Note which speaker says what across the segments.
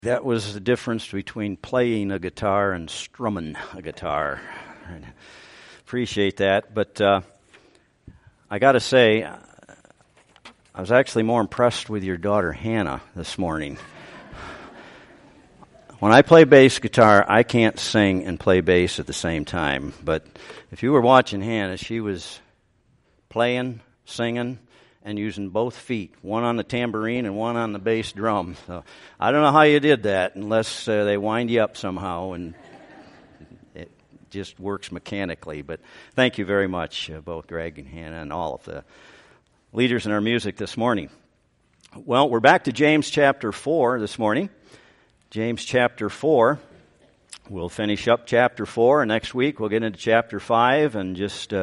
Speaker 1: That was the difference between playing a guitar and strumming a guitar. Appreciate that, but I got to say, I was actually more impressed with your daughter Hannah this morning. When I play bass guitar, I can't sing and play bass at the same time, but if you were watching Hannah, she was playing, singing, and using both feet, one on the tambourine and one on the bass drum. So I don't know how you did that unless they wind you up somehow and it just works mechanically. But thank you very much, both Greg and Hannah and all of the leaders in our music this morning. Well, we're back to James chapter 4 this morning. James chapter 4. We'll finish up chapter 4, and next week we'll get into chapter 5 and just...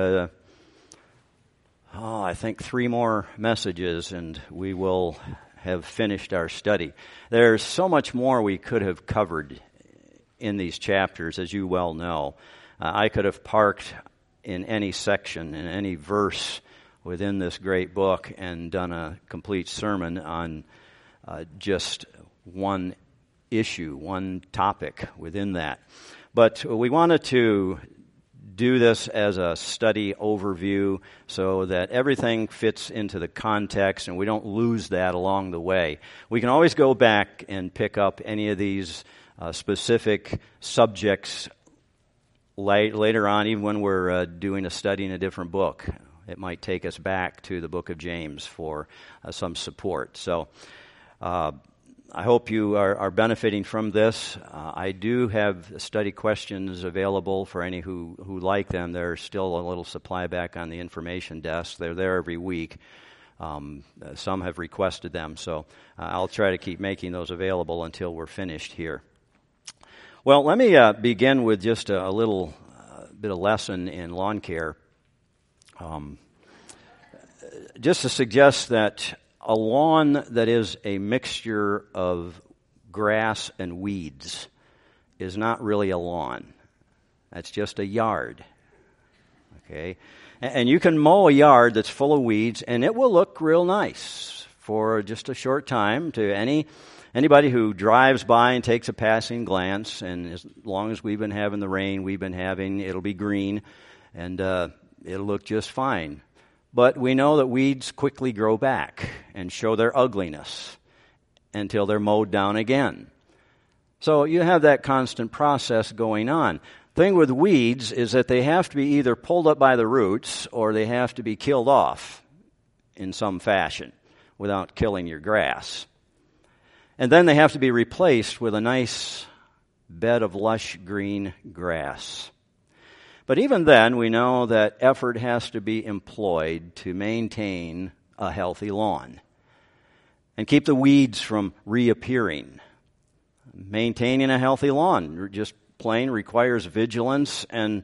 Speaker 1: I think 3 more messages and we will have finished our study. There's so much more we could have covered in these chapters, as you well know. I could have parked in any section, in any verse within this great book and done a complete sermon on just one issue, one topic within that. But we wanted to do this as a study overview so that everything fits into the context and we don't lose that along the way. We can always go back and pick up any of these specific subjects later on, even when we're doing a study in a different book. It might take us back to the book of James for some support. So I hope you are benefiting from this. I do have study questions available for any who like them. There's still a little supply back on the information desk. They're there every week. Some have requested them, so I'll try to keep making those available until we're finished here. Well, let me begin with just a little bit of lesson in lawn care. Just to suggest that a lawn that is a mixture of grass and weeds is not really a lawn. That's just a yard. Okay? And you can mow a yard that's full of weeds, and it will look real nice for just a short time to anybody who drives by and takes a passing glance, and as long as we've been having the rain we've been having, it'll be green, and it'll look just fine. But we know that weeds quickly grow back and show their ugliness until they're mowed down again. So you have that constant process going on. The thing with weeds is that they have to be either pulled up by the roots or they have to be killed off in some fashion without killing your grass. And then they have to be replaced with a nice bed of lush green grass. But even then, we know that effort has to be employed to maintain a healthy lawn and keep the weeds from reappearing. Maintaining a healthy lawn just plain requires vigilance and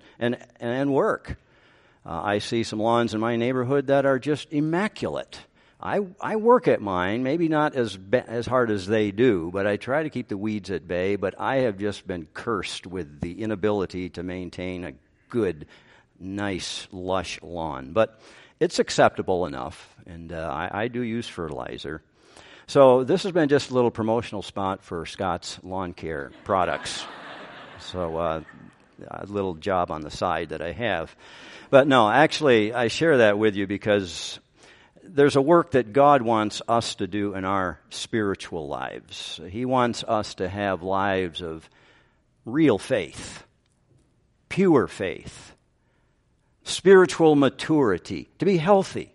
Speaker 1: work. I see some lawns in my neighborhood that are just immaculate. I work at mine, maybe not as hard as they do, but I try to keep the weeds at bay, but I have just been cursed with the inability to maintain a good, nice, lush lawn. But it's acceptable enough, and I do use fertilizer. So this has been just a little promotional spot for Scott's Lawn Care products. So a little job on the side that I have. But no, actually, I share that with you because there's a work that God wants us to do in our spiritual lives. He wants us to have lives of real faith, pure faith, spiritual maturity, to be healthy,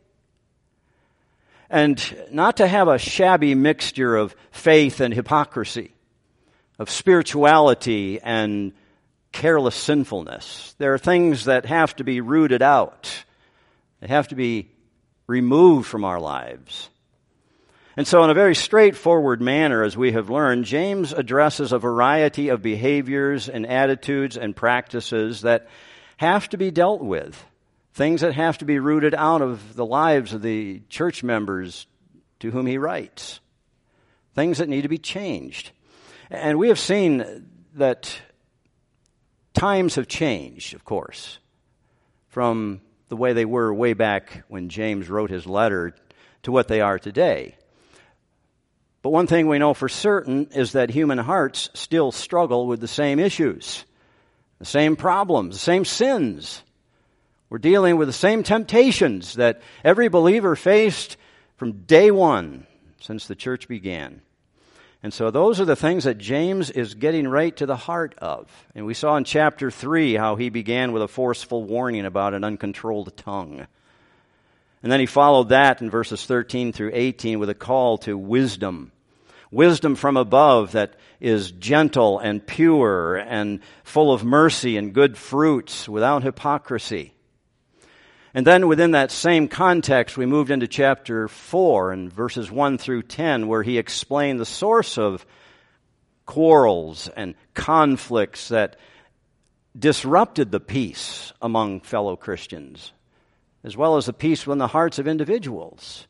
Speaker 1: and not to have a shabby mixture of faith and hypocrisy, of spirituality and careless sinfulness. There are things that have to be rooted out. They have to be removed from our lives. And so in a very straightforward manner, as we have learned, James addresses a variety of behaviors and attitudes and practices that have to be dealt with, things that have to be rooted out of the lives of the church members to whom he writes, things that need to be changed. And we have seen that times have changed, of course, from the way they were way back when James wrote his letter to what they are today. But one thing we know for certain is that human hearts still struggle with the same issues, the same problems, the same sins. We're dealing with the same temptations that every believer faced from day one since the church began. And so those are the things that James is getting right to the heart of. And we saw in chapter 3 how he began with a forceful warning about an uncontrolled tongue. And then he followed that in verses 13 through 18 with a call to wisdom. Wisdom from above that is gentle and pure and full of mercy and good fruits without hypocrisy. And then within that same context, we moved into chapter 4 and verses 1 through 10, where he explained the source of quarrels and conflicts that disrupted the peace among fellow Christians, as well as the peace within the hearts of individuals.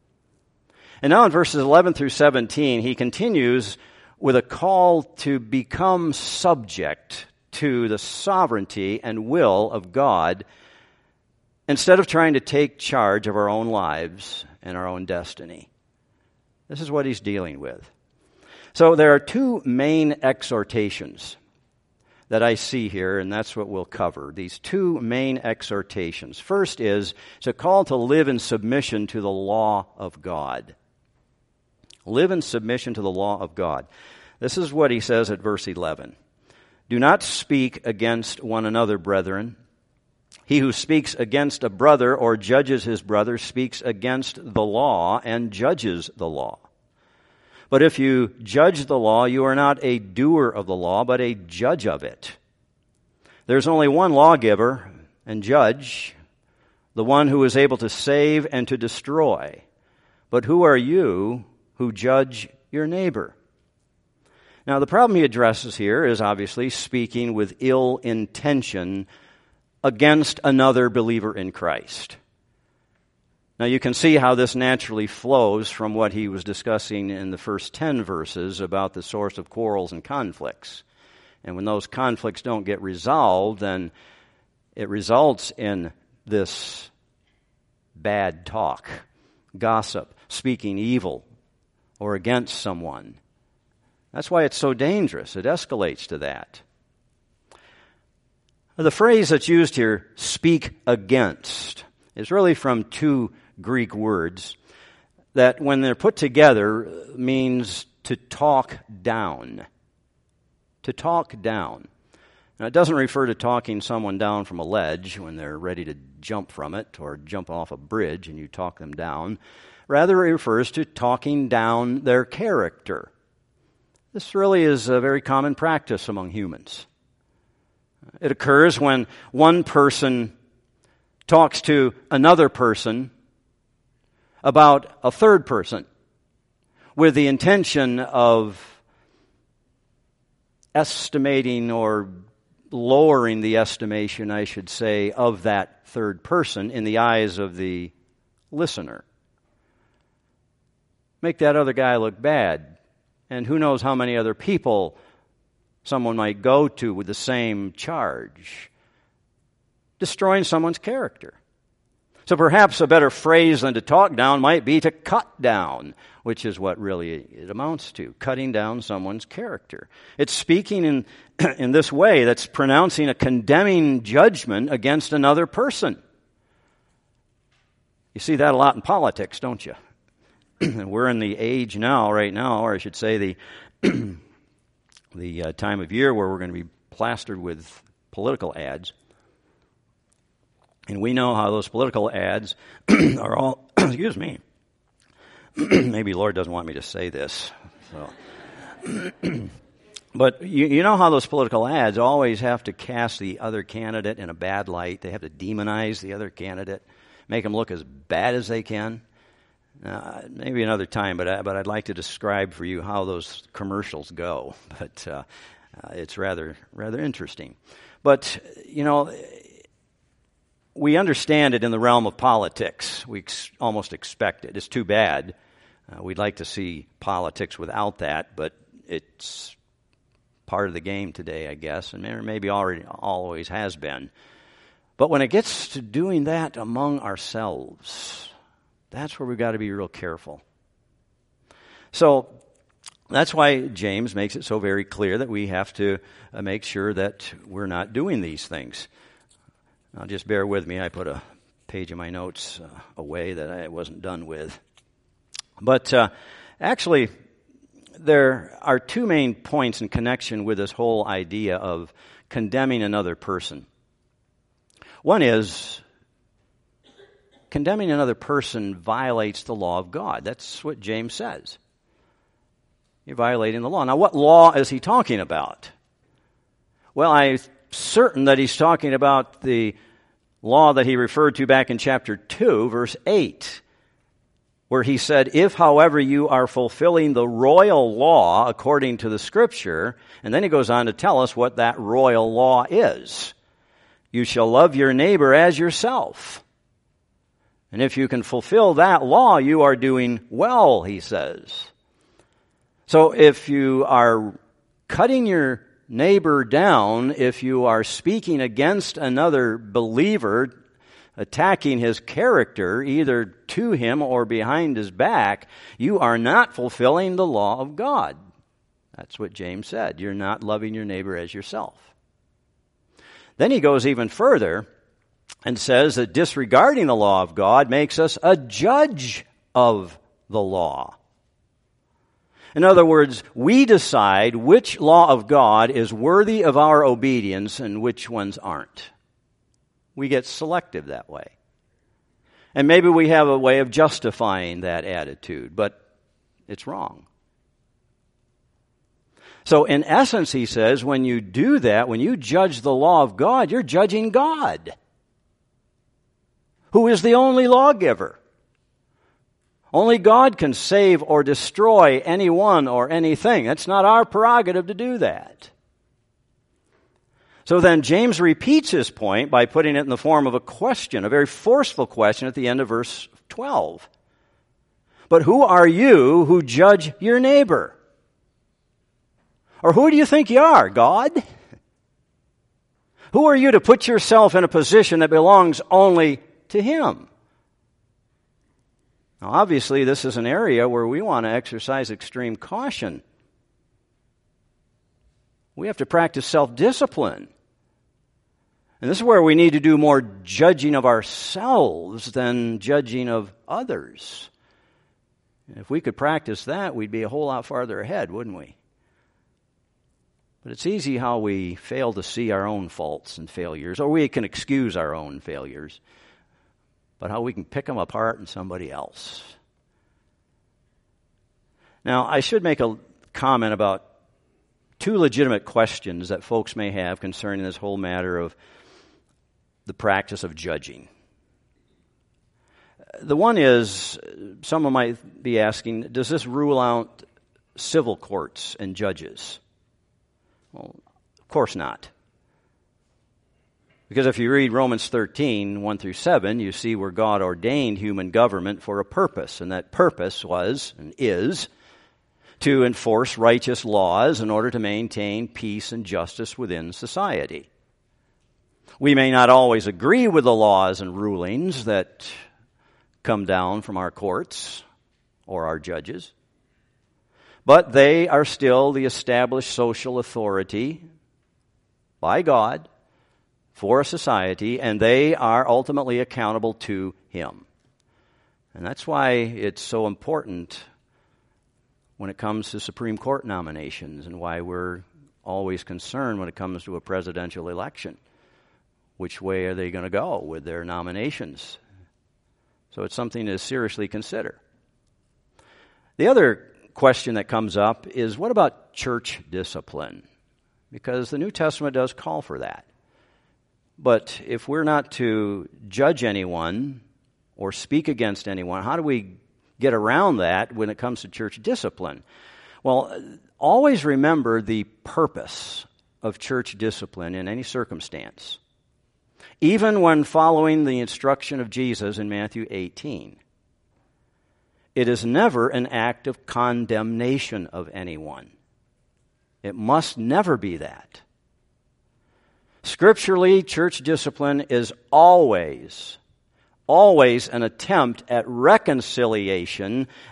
Speaker 1: And now in verses 11 through 17, he continues with a call to become subject to the sovereignty and will of God, instead of trying to take charge of our own lives and our own destiny. This is what he's dealing with. So there are two main exhortations that I see here, and that's what we'll cover. These two main exhortations. First is it's a call to live in submission to the law of God. Live in submission to the law of God. This is what he says at verse 11. Do not speak against one another, brethren. He who speaks against a brother or judges his brother speaks against the law and judges the law. But if you judge the law, you are not a doer of the law, but a judge of it. There's only one lawgiver and judge, the one who is able to save and to destroy. But who are you who judge your neighbor? Now, the problem he addresses here is obviously speaking with ill intention against another believer in Christ. Now you can see how this naturally flows from what he was discussing in the first 10 verses about the source of quarrels and conflicts. And when those conflicts don't get resolved, then it results in this bad talk, gossip, speaking evil or against someone. That's why it's so dangerous. It escalates to that. The phrase that's used here, speak against, is really from two Greek words that when they're put together means to talk down. To talk down. Now, it doesn't refer to talking someone down from a ledge when they're ready to jump from it or jump off a bridge and you talk them down. Rather, it refers to talking down their character. This really is a very common practice among humans. It occurs when one person talks to another person about a third person with the intention of estimating or lowering the estimation, I should say, of that third person in the eyes of the listener. Make that other guy look bad. And who knows how many other people someone might go to with the same charge, destroying someone's character. So perhaps a better phrase than to talk down might be to cut down, which is what really it amounts to, cutting down someone's character. It's speaking in this way that's pronouncing a condemning judgment against another person. You see that a lot in politics, don't you? We're in the age now, right now, or I should say the time of year where we're going to be plastered with political ads. And we know how those political ads are all, excuse me, maybe Lord doesn't want me to say this. So. But you know how those political ads always have to cast the other candidate in a bad light. They have to demonize the other candidate, make them look as bad as they can. Maybe another time, but I'd like to describe for you how those commercials go. But it's rather interesting. But, you know, we understand it in the realm of politics. We almost expect it. It's too bad. We'd like to see politics without that, but it's part of the game today, I guess, and maybe always has been. But when it gets to doing that among ourselves, that's where we've got to be real careful. So that's why James makes it so very clear that we have to make sure that we're not doing these things. Now, just bear with me. I put a page of my notes away that I wasn't done with. But actually, there are two main points in connection with this whole idea of condemning another person. One is, condemning another person violates the law of God. That's what James says. You're violating the law. Now, what law is he talking about? Well, I'm certain that he's talking about the law that he referred to back in chapter 2, verse 8, where he said, if, however, you are fulfilling the royal law according to the Scripture, and then he goes on to tell us what that royal law is. You shall love your neighbor as yourself. And if you can fulfill that law, you are doing well, he says. So if you are cutting your neighbor down, if you are speaking against another believer, attacking his character, either to him or behind his back, you are not fulfilling the law of God. That's what James said. You're not loving your neighbor as yourself. Then he goes even further and says that disregarding the law of God makes us a judge of the law. In other words, we decide which law of God is worthy of our obedience and which ones aren't. We get selective that way. And maybe we have a way of justifying that attitude, but it's wrong. So in essence, he says, when you do that, when you judge the law of God, you're judging God, who is the only lawgiver. Only God can save or destroy anyone or anything. That's not our prerogative to do that. So then James repeats his point by putting it in the form of a question, a very forceful question at the end of verse 12. But who are you who judge your neighbor? Or who do you think you are, God? Who are you to put yourself in a position that belongs only to Him? Now, obviously, this is an area where we want to exercise extreme caution. We have to practice self-discipline. And this is where we need to do more judging of ourselves than judging of others. If we could practice that, we'd be a whole lot farther ahead, wouldn't we? But it's easy how we fail to see our own faults and failures, or we can excuse our own failures, but how we can pick them apart in somebody else. Now, I should make a comment about two legitimate questions that folks may have concerning this whole matter of the practice of judging. The one is, someone might be asking, does this rule out civil courts and judges? Well, of course not. Because if you read Romans 13, 1 through 7, you see where God ordained human government for a purpose, and that purpose was, and is, to enforce righteous laws in order to maintain peace and justice within society. We may not always agree with the laws and rulings that come down from our courts or our judges, but they are still the established social authority by God for a society, and they are ultimately accountable to Him. And that's why it's so important when it comes to Supreme Court nominations, and why we're always concerned when it comes to a presidential election. Which way are they going to go with their nominations? So it's something to seriously consider. The other question that comes up is, what about church discipline? Because the New Testament does call for that. But if we're not to judge anyone or speak against anyone, how do we get around that when it comes to church discipline? Well, always remember the purpose of church discipline in any circumstance. Even when following the instruction of Jesus in Matthew 18. It is never an act of condemnation of anyone. It must never be that. Scripturally, church discipline is always an attempt at reconciliation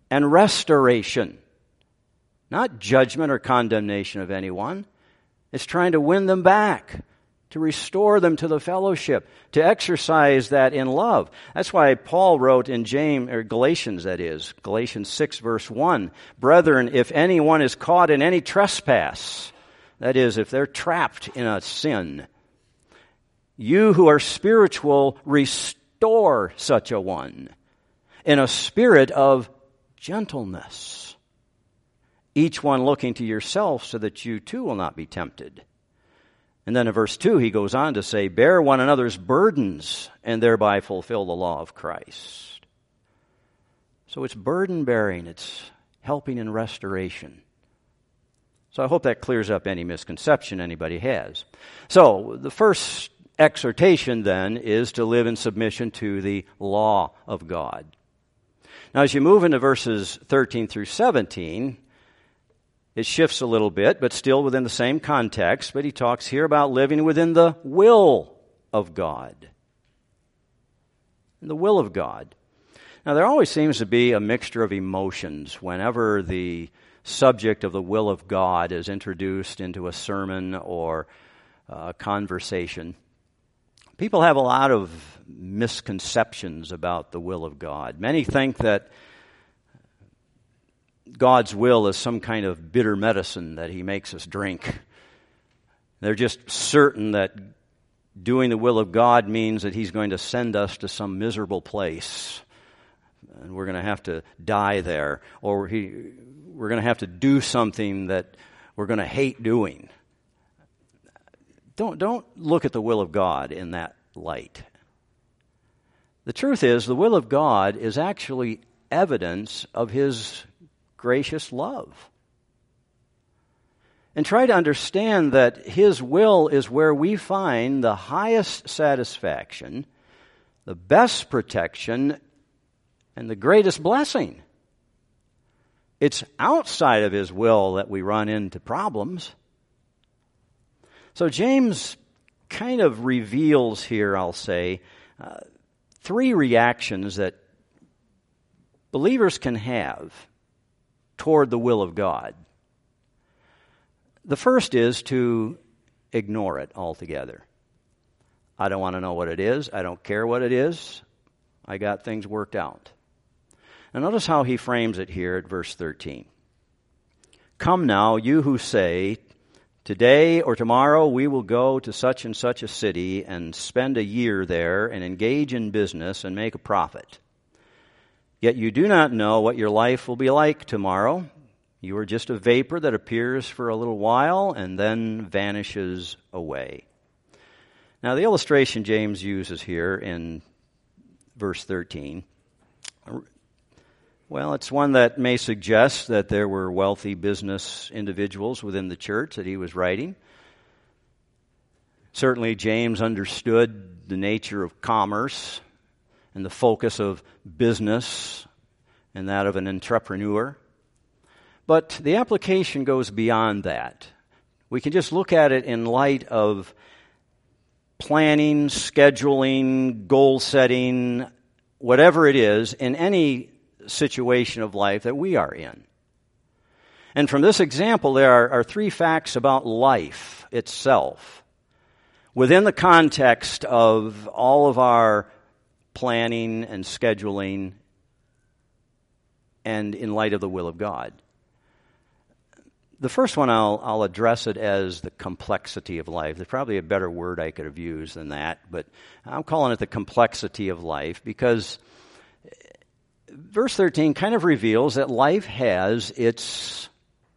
Speaker 1: and restoration. Not judgment or condemnation of anyone. It's trying to win them back, to restore them to the fellowship, to exercise that in love. That's why Paul wrote in Galatians 6 verse 1, "Brethren, if anyone is caught in any trespass," that is, if they're trapped in a sin, "you who are spiritual, restore such a one in a spirit of gentleness, each one looking to yourself so that you too will not be tempted." And then in verse 2 he goes on to say, "Bear one another's burdens and thereby fulfill the law of Christ." So it's burden bearing, it's helping in restoration. So I hope that clears up any misconception anybody has. So the first exhortation then is to live in submission to the law of God. Now as you move into verses 13 through 17, it shifts a little bit, but still within the same context. But he talks here about living within the will of God. The will of God. Now, there always seems to be a mixture of emotions whenever the subject of the will of God is introduced into a sermon or a conversation. People have a lot of misconceptions about the will of God. Many think that God's will is some kind of bitter medicine that he makes us drink. They're just certain that doing the will of God means that he's going to send us to some miserable place, and we're going to have to die there, or we're going to have to do something that we're going to hate doing. Don't look at the will of God in that light. The truth is, the will of God is actually evidence of his gracious love. And try to understand that his will is where we find the highest satisfaction, the best protection, and the greatest blessing. It's outside of his will that we run into problems. So James kind of reveals here, I'll say, three reactions that believers can have toward the will of God. The first is to ignore it altogether. I don't want to know what it is. I don't care what it is. I got things worked out. And notice how he frames it here at verse 13. "Come now, you who say, today or tomorrow we will go to such and such a city and spend a year there and engage in business and make a profit. Yet you do not know what your life will be like tomorrow. You are just a vapor that appears for a little while and then vanishes away." Now, the illustration James uses here in verse 13, well, it's one that may suggest that there were wealthy business individuals within the church that he was writing. Certainly, James understood the nature of commerce and the focus of business and that of an entrepreneur. But the application goes beyond that. We can just look at it in light of planning, scheduling, goal setting, whatever it is, in any situation of life that we are in. And from this example, there are three facts about life itself within the context of all of our planning and scheduling and in light of the will of God. The first one, I'll address it as the complexity of life. There's probably a better word I could have used than that, but I'm calling it the complexity of life because verse 13 kind of reveals that life has its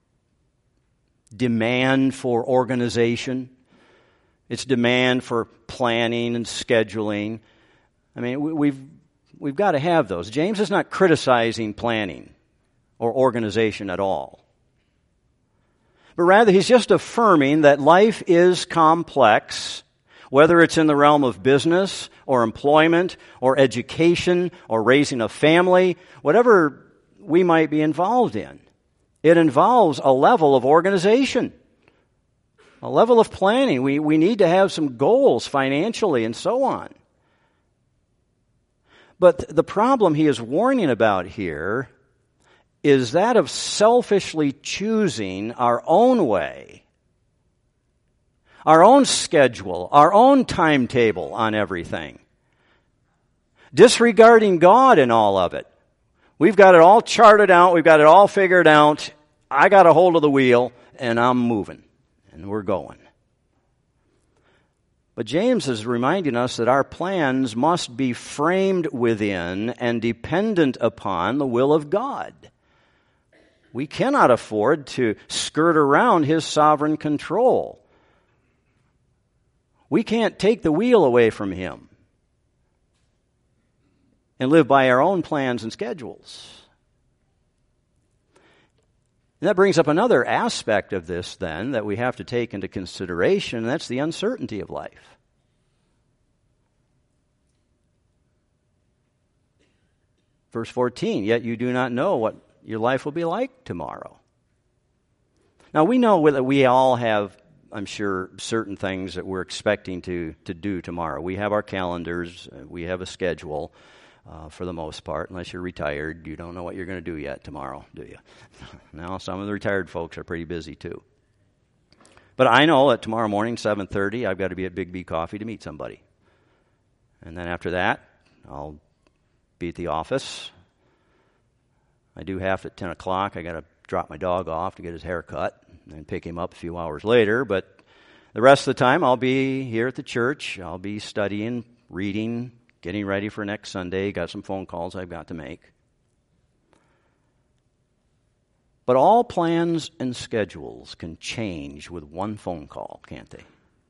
Speaker 1: demand for organization, its demand for planning and scheduling. I mean, we've got to have those. James is not criticizing planning or organization at all. But rather, he's just affirming that life is complex, whether it's in the realm of business or employment or education or raising a family, whatever we might be involved in. It involves a level of organization, a level of planning. We need to have some goals financially and so on. But the problem he is warning about here is that of selfishly choosing our own way, our own schedule, our own timetable on everything, disregarding God in all of it. We've got it all charted out, we've got it all figured out. I got a hold of the wheel, and I'm moving, and we're going. But James is reminding us that our plans must be framed within and dependent upon the will of God. We cannot afford to skirt around His sovereign control. We can't take the wheel away from Him and live by our own plans and schedules. And that brings up another aspect of this, then, that we have to take into consideration, and that's the uncertainty of life. Verse 14, yet you do not know what your life will be like tomorrow. Now, we know that we all have, I'm sure, certain things that we're expecting to do tomorrow. We have our calendars, we have a schedule. For the most part, unless you're retired, you don't know what you're going to do yet tomorrow, do you? Now, some of the retired folks are pretty busy too. But I know that tomorrow morning, 7:30, I've got to be at Big B Coffee to meet somebody. And then after that, I'll be at the office. I do have at 10 o'clock. I got to drop my dog off to get his hair cut and pick him up a few hours later. But the rest of the time, I'll be here at the church. I'll be studying, reading, getting ready for next Sunday. Got some phone calls I've got to make. But all plans and schedules can change with one phone call, can't they?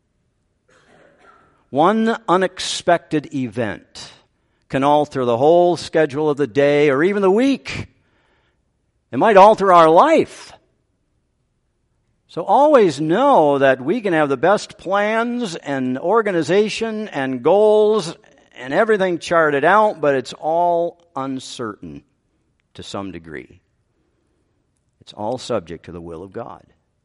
Speaker 1: One unexpected event can alter the whole schedule of the day or even the week. It might alter our life. So always know that we can have the best plans and organization and goals and everything charted out, but it's all uncertain to some degree. It's all subject to the will of God.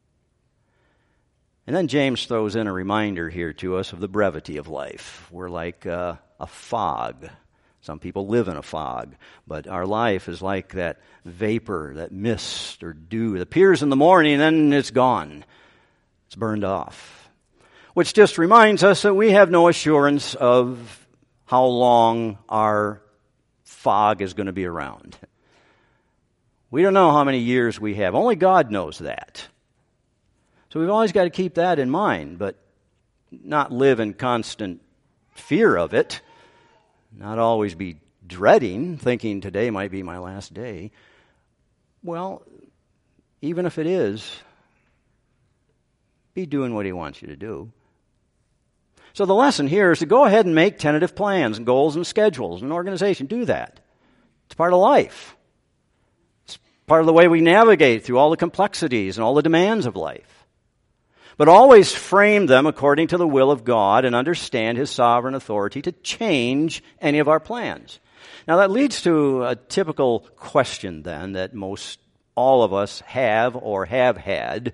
Speaker 1: And then James throws in a reminder here to us of the brevity of life. We're like a fog. Some people live in a fog, but our life is like that vapor, that mist or dew. It appears in the morning and then it's gone. It's burned off. Which just reminds us that we have no assurance of how long our fog is going to be around. We don't know how many years we have. Only God knows that. So we've always got to keep that in mind, but not live in constant fear of it. Not always be dreading, thinking today might be my last day. Well, even if it is, be doing what He wants you to do. So the lesson here is to go ahead and make tentative plans and goals and schedules and organization. Do that. It's part of life. It's part of the way we navigate through all the complexities and all the demands of life. But always frame them according to the will of God and understand His sovereign authority to change any of our plans. Now that leads to a typical question then that most all of us have or have had.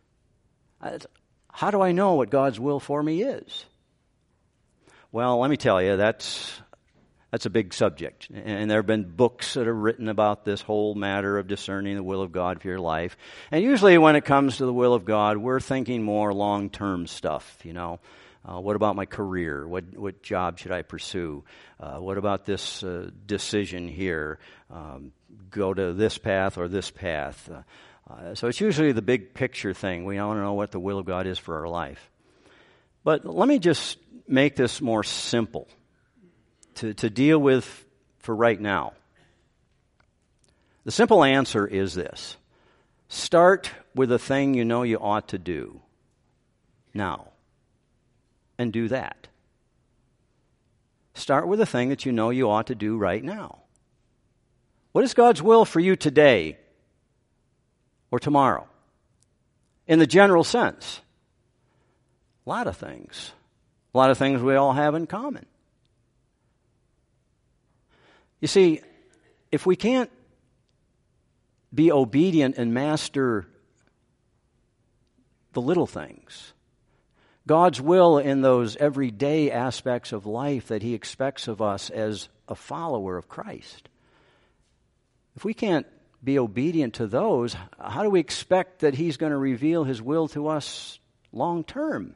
Speaker 1: How do I know what God's will for me is? Well, let me tell you, that's a big subject. And there have been books that are written about this whole matter of discerning the will of God for your life. And usually when it comes to the will of God, we're thinking more long-term stuff, you know. What about my career? What job should I pursue? What about this decision here? Go to this path or this path? So it's usually the big picture thing. We want to know what the will of God is for our life. But let me just make this more simple to deal with for right now. The simple answer is this. Start with the thing you know you ought to do now, and do that. Start with the thing that you know you ought to do right now. What is God's will for you today or tomorrow? In the general sense. A lot of things. A lot of things we all have in common. You see, if we can't be obedient and master the little things, God's will in those everyday aspects of life that He expects of us as a follower of Christ, if we can't be obedient to those, how do we expect that He's going to reveal His will to us long term?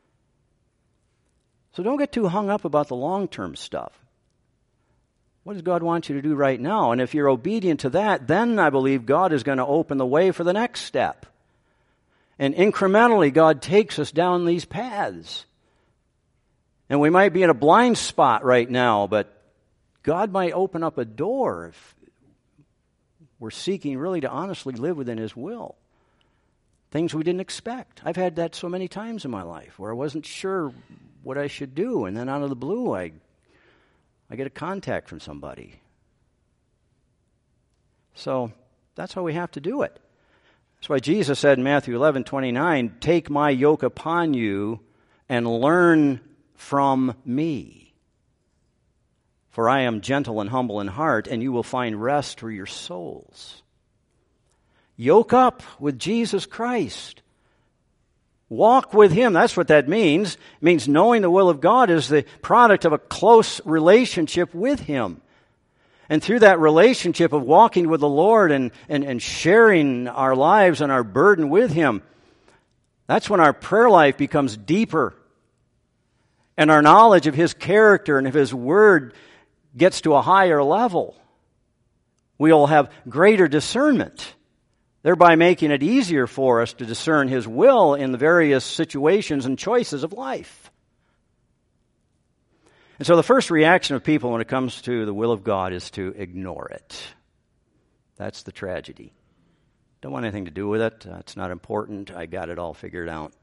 Speaker 1: So don't get too hung up about the long-term stuff. What does God want you to do right now? And if you're obedient to that, then I believe God is going to open the way for the next step. And incrementally, God takes us down these paths. And we might be in a blind spot right now, but God might open up a door if we're seeking really to honestly live within His will. Things we didn't expect. I've had that so many times in my life where I wasn't sure what I should do, and then out of the blue I get a contact from somebody. So that's how we have to do it. That's why Jesus said in Matthew 11:29, "Take my yoke upon you and learn from me. For I am gentle and humble in heart, and you will find rest for your souls." Yoke up with Jesus Christ. Walk with Him. That's what that means. It means knowing the will of God is the product of a close relationship with Him. And through that relationship of walking with the Lord and sharing our lives and our burden with Him, that's when our prayer life becomes deeper. And our knowledge of His character and of His Word gets to a higher level. We'll have greater discernment, thereby making it easier for us to discern His will in the various situations and choices of life. And so the first reaction of people when it comes to the will of God is to ignore it. That's the tragedy. Don't want anything to do with it. It's not important. I got it all figured out.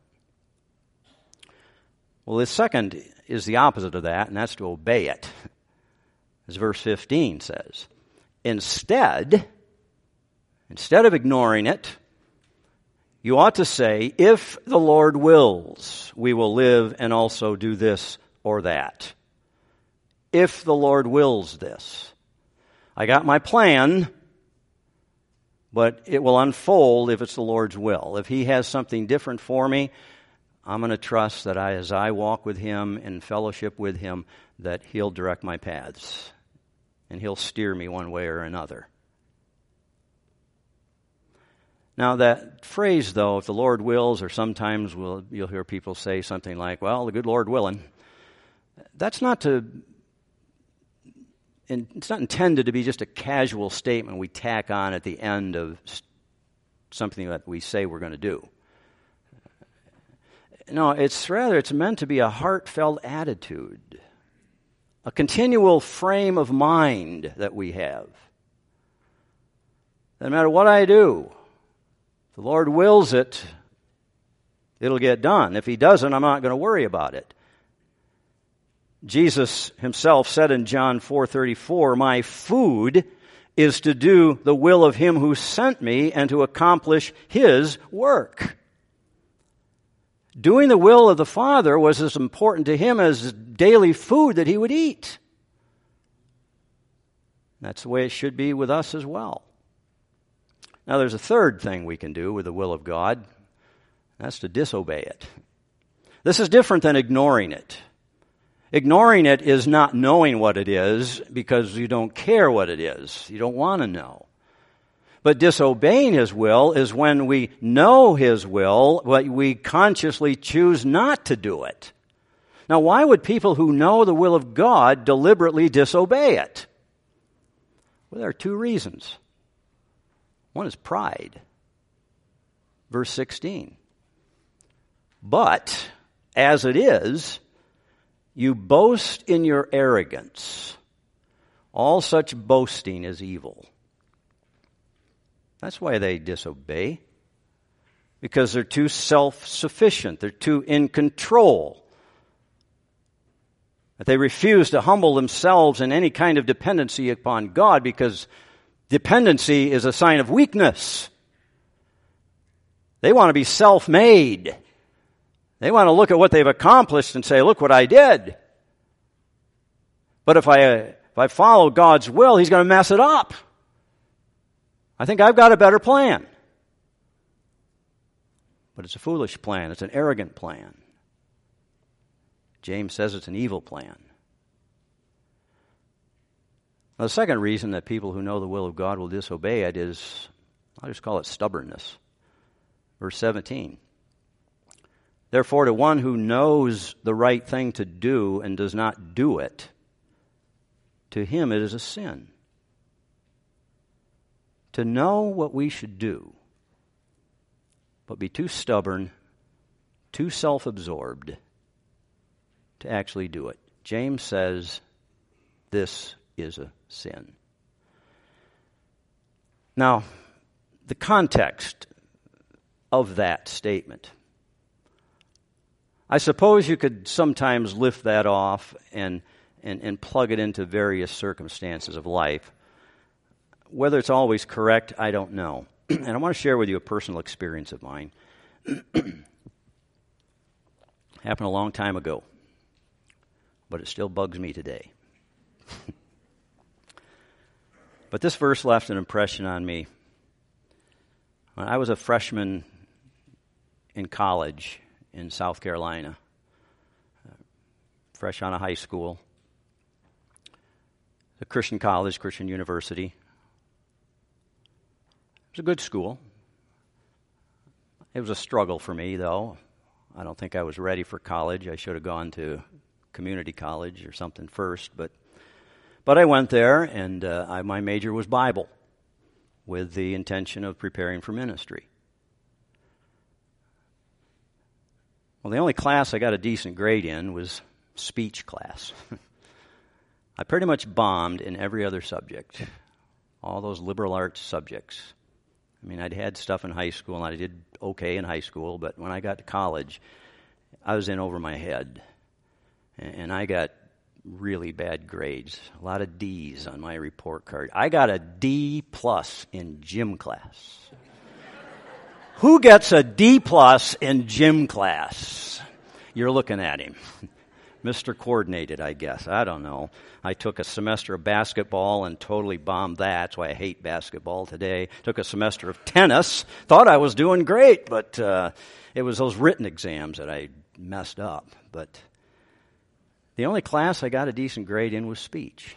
Speaker 1: Well, the second is the opposite of that, and that's to obey it. As verse 15 says, Instead of ignoring it, you ought to say, "If the Lord wills, we will live and also do this or that." If the Lord wills this. I got my plan, but it will unfold if it's the Lord's will. If He has something different for me, I'm going to trust that as I walk with Him in fellowship with Him, that He'll direct my paths and He'll steer me one way or another. Now that phrase, though, if the Lord wills, or sometimes you'll hear people say something like, "Well, the good Lord willing," it's not intended to be just a casual statement we tack on at the end of something that we say we're going to do. No, it's meant to be a heartfelt attitude, a continual frame of mind that we have. No matter what I do, if the Lord wills it, it'll get done. If He doesn't, I'm not going to worry about it. Jesus Himself said in John 4:34, "My food is to do the will of Him who sent me and to accomplish His work." Doing the will of the Father was as important to Him as daily food that He would eat. That's the way it should be with us as well. Now there's a third thing we can do with the will of God. That's to disobey it. This is different than ignoring it. Ignoring it is not knowing what it is because you don't care what it is. You don't want to know. But disobeying His will is when we know His will, but we consciously choose not to do it. Now, why would people who know the will of God deliberately disobey it? Well, there are two reasons. One is pride. Verse 16. "But, as it is, you boast in your arrogance. All such boasting is evil." That's why they disobey. Because they're too self-sufficient. They're too in control. That they refuse to humble themselves in any kind of dependency upon God, because dependency is a sign of weakness. They want to be self-made. They want to look at what they've accomplished and say, "Look what I did." But if I follow God's will, He's going to mess it up. I think I've got a better plan. But it's a foolish plan. It's an arrogant plan. James says it's an evil plan. The second reason that people who know the will of God will disobey it is, I'll just call it stubbornness. Verse 17. Therefore, to one who knows the right thing to do and does not do it, to him it is a sin. To know what we should do, but be too stubborn, too self-absorbed to actually do it. James says this is a sin. Now, the context of that statement, I suppose you could sometimes lift that off and plug it into various circumstances of life. Whether it's always correct, I don't know. And I want to share with you a personal experience of mine. Happened a long time ago, but it still bugs me today. But this verse left an impression on me. When I was a freshman in college in South Carolina, fresh out of high school, a Christian college, Christian university. It was a good school. It was a struggle for me, though. I don't think I was ready for college. I should have gone to community college or something first, but I went there, and my major was Bible, with the intention of preparing for ministry. Well, the only class I got a decent grade in was speech class. I pretty much bombed in every other subject, all those liberal arts subjects. I mean, I'd had stuff in high school, and I did okay in high school, but when I got to college, I was in over my head. And I got really bad grades, a lot of D's on my report card. I got a D+ in gym class. Who gets a D+ in gym class? You're looking at him. Mr. Coordinated, I guess. I don't know. I took a semester of basketball and totally bombed that. That's why I hate basketball today. Took a semester of tennis. Thought I was doing great, but it was those written exams that I messed up. But the only class I got a decent grade in was speech.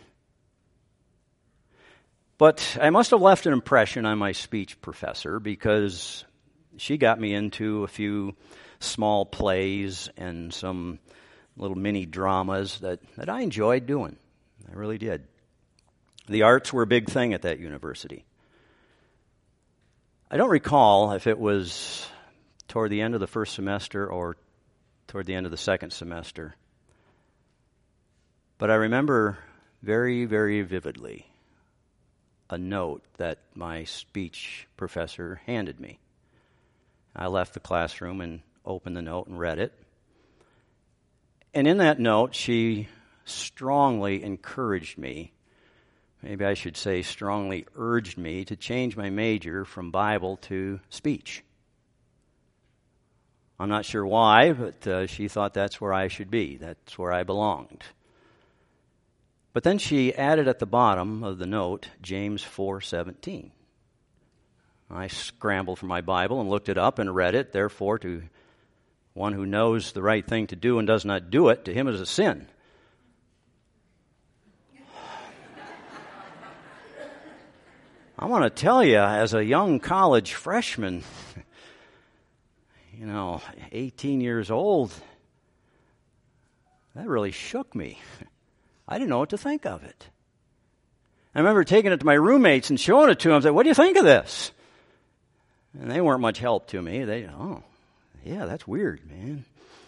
Speaker 1: But I must have left an impression on my speech professor because she got me into a few small plays and some little mini dramas that I enjoyed doing. I really did. The arts were a big thing at that university. I don't recall if it was toward the end of the first semester or toward the end of the second semester. But I remember very, very vividly a note that my speech professor handed me. I left the classroom and opened the note and read it. And in that note, she strongly encouraged me, maybe I should say strongly urged me, to change my major from Bible to speech. I'm not sure why, but she thought that's where I should be. That's where I belonged. But then she added at the bottom of the note, James 4:17. I scrambled for my Bible and looked it up and read it. Therefore, to one who knows the right thing to do and does not do it, to him it is a sin. I want to tell you, as a young college freshman, 18 years old, that really shook me. I didn't know what to think of it. I remember taking it to my roommates and showing it to them. I said, "What do you think of this?" And they weren't much help to me. Yeah, that's weird, man.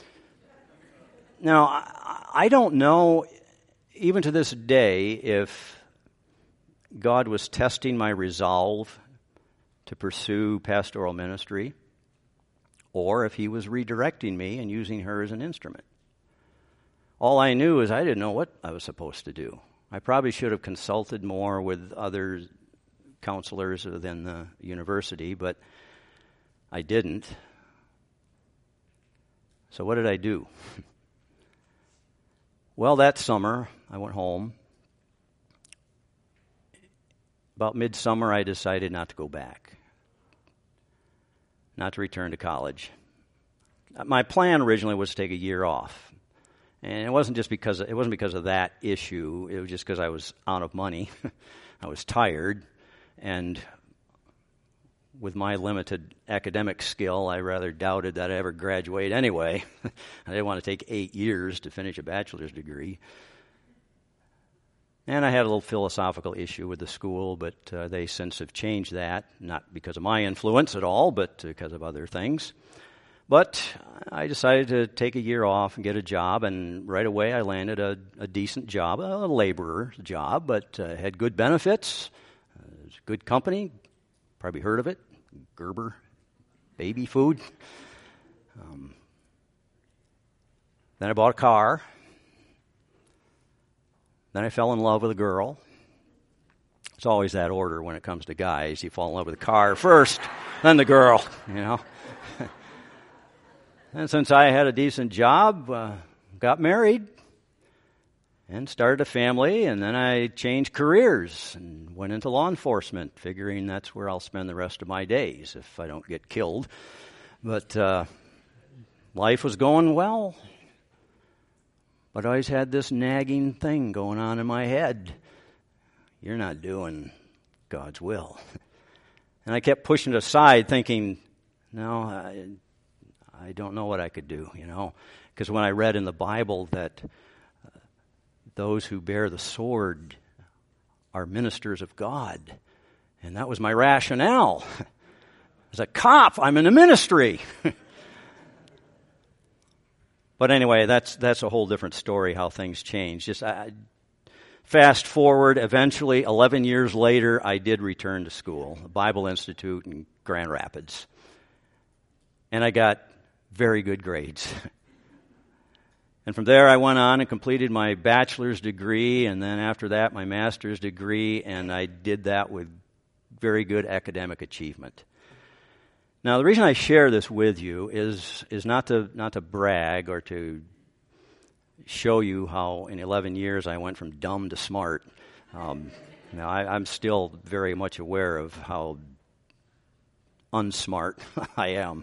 Speaker 1: Now, I don't know, even to this day, if God was testing my resolve to pursue pastoral ministry or if he was redirecting me and using her as an instrument. All I knew is I didn't know what I was supposed to do. I probably should have consulted more with other counselors within the university, but I didn't. So what did I do? Well, that summer, I went home. About midsummer, I decided not to go back, not to return to college. My plan originally was to take a year off And it wasn't because of that issue. It was just because I was out of money. I was tired, and with my limited academic skill, I rather doubted that I'd ever graduate anyway. I didn't want to take 8 years to finish a bachelor's degree. And I had a little philosophical issue with the school, but they since have changed that, not because of my influence at all, but because of other things. But I decided to take a year off and get a job, and right away I landed a decent job, a laborer's job, but had good benefits, good company, probably heard of it, Gerber baby food. Then I bought a car. Then I fell in love with a girl. It's always that order when it comes to guys. You fall in love with the car first, then the girl, you know. And since I had a decent job, got married and started a family, and then I changed careers and went into law enforcement, figuring that's where I'll spend the rest of my days if I don't get killed. But life was going well. But I always had this nagging thing going on in my head. You're not doing God's will. And I kept pushing it aside, thinking, no, I don't know what I could do, you know. Because when I read in the Bible that those who bear the sword are ministers of God, and that was my rationale. As a cop, I'm in the ministry. But anyway, that's a whole different story, how things change. Just fast forward, eventually, 11 years later, I did return to school, the Bible Institute in Grand Rapids. And I got very good grades. And from there, I went on and completed my bachelor's degree, and then after that, my master's degree, and I did that with very good academic achievement. Now, the reason I share this with you is not to brag or to show you how in 11 years I went from dumb to smart. Now, I'm still very much aware of how unsmart I am.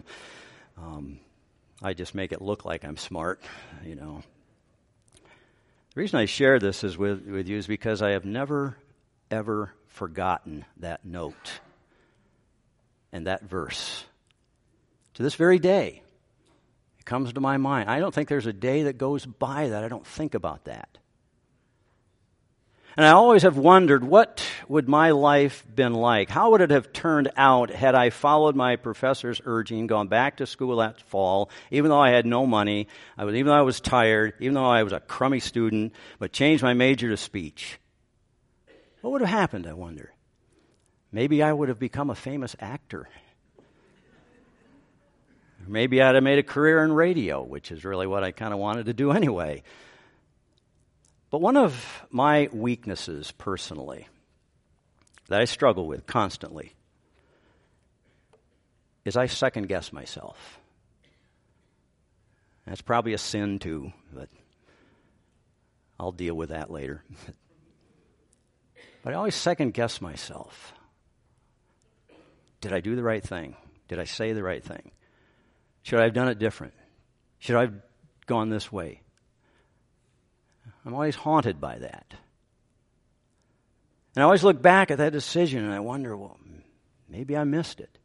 Speaker 1: I just make it look like I'm smart, you know. The reason I share this is with you is because I have never, ever forgotten that note and that verse. To this very day, it comes to my mind. I don't think there's a day that goes by that I don't think about that. And I always have wondered, what would my life been like? How would it have turned out had I followed my professor's urging, gone back to school that fall, even though I had no money, even though I was tired, even though I was a crummy student, but changed my major to speech? What would have happened, I wonder? Maybe I would have become a famous actor. Maybe I'd have made a career in radio, which is really what I kind of wanted to do anyway. But one of my weaknesses personally, that I struggle with constantly, is I second guess myself. That's probably a sin too, but I'll deal with that later. But I always second guess myself. Did I do the right thing? Did I say the right thing? Should I have done it different? Should I have gone this way? I'm always haunted by that. And I always look back at that decision and I wonder, well, maybe I missed it.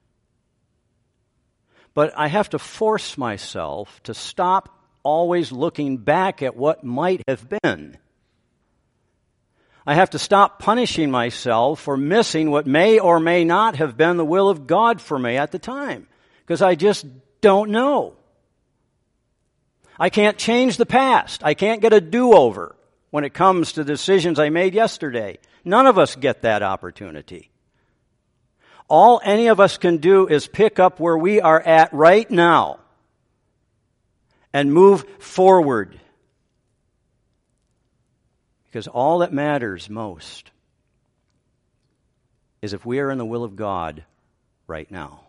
Speaker 1: But I have to force myself to stop always looking back at what might have been. I have to stop punishing myself for missing what may or may not have been the will of God for me at the time, because I just don't know. I can't change the past. I can't get a do-over when it comes to decisions I made yesterday. None of us get that opportunity. All any of us can do is pick up where we are at right now and move forward. Because all that matters most is if we are in the will of God right now.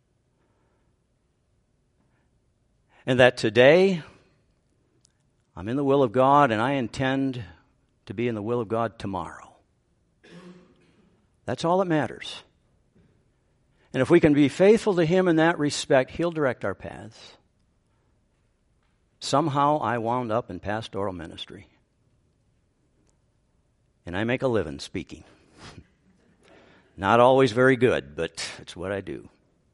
Speaker 1: And that today, I'm in the will of God, and I intend to be in the will of God tomorrow. That's all that matters. And if we can be faithful to Him in that respect, He'll direct our paths. somehow I wound up in pastoral ministry. And I make a living speaking. Not always very good, but it's what I do.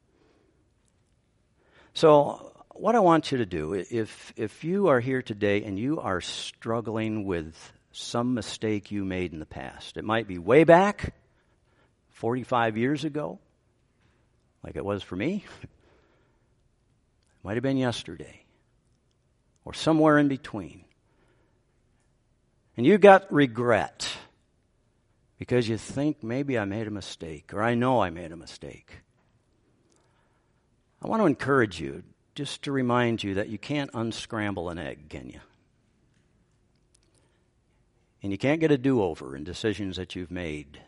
Speaker 1: So what I want you to do, if you are here today and you are struggling with some mistake you made in the past, it might be way back, 45 years ago, like it was for me. It might have been yesterday, or somewhere in between. And you got regret because you think maybe I made a mistake, or I know I made a mistake. I want to encourage you, just to remind you that you can't unscramble an egg, can you? And you can't get a do-over in decisions that you've made.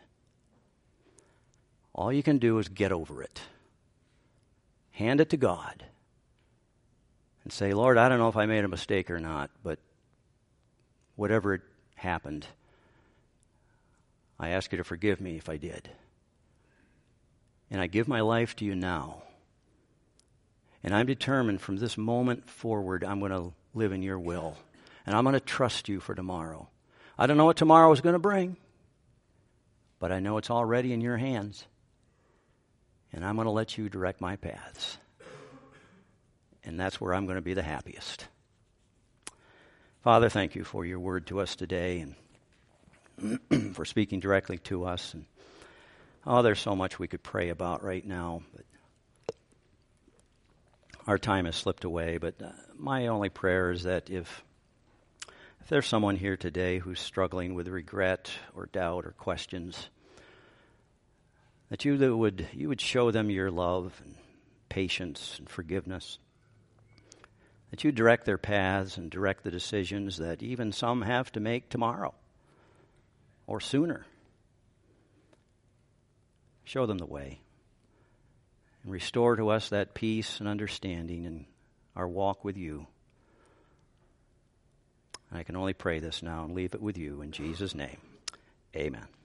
Speaker 1: All you can do is get over it. Hand it to God. And say, Lord, I don't know if I made a mistake or not, but whatever happened, I ask you to forgive me if I did. And I give my life to you now. And I'm determined from this moment forward, I'm going to live in your will. And I'm going to trust you for tomorrow. I don't know what tomorrow is going to bring, but I know it's already in your hands. And I'm going to let you direct my paths. And that's where I'm going to be the happiest. Father, thank you for your word to us today and for speaking directly to us. And there's so much we could pray about right now, but our time has slipped away. But my only prayer is that if there's someone here today who's struggling with regret or doubt or questions, that you would show them your love and patience and forgiveness. That you direct their paths and direct the decisions that even some have to make tomorrow or sooner. Show them the way. And restore to us that peace and understanding in our walk with you. I can only pray this now and leave it with you in Jesus' name. Amen.